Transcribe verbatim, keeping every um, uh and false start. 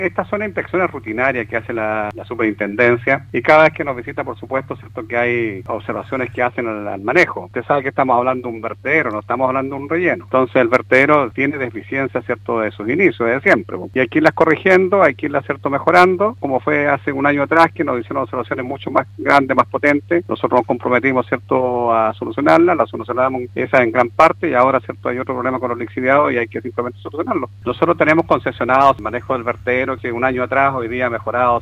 Estas son inspecciones rutinarias que hace la, la superintendencia y cada vez que nos visita, por supuesto, cierto que hay observaciones que hacen al, al manejo. Usted sabe que estamos hablando de un vertedero, no estamos hablando de un relleno. Entonces el vertedero tiene deficiencias, cierto, de sus inicios, de siempre. Y hay que irlas corrigiendo, hay que irlas, cierto, mejorando, como fue hace un año atrás que nos hicieron observaciones mucho más grandes, más potentes. Nosotros nos comprometimos, cierto, a solucionarlas, las solucionamos esa en gran parte y ahora, cierto, hay otro problema con los lixiviados y hay que simplemente solucionarlo. Nosotros tenemos concesionados el manejo del vertedero que un año atrás, hoy día ha mejorado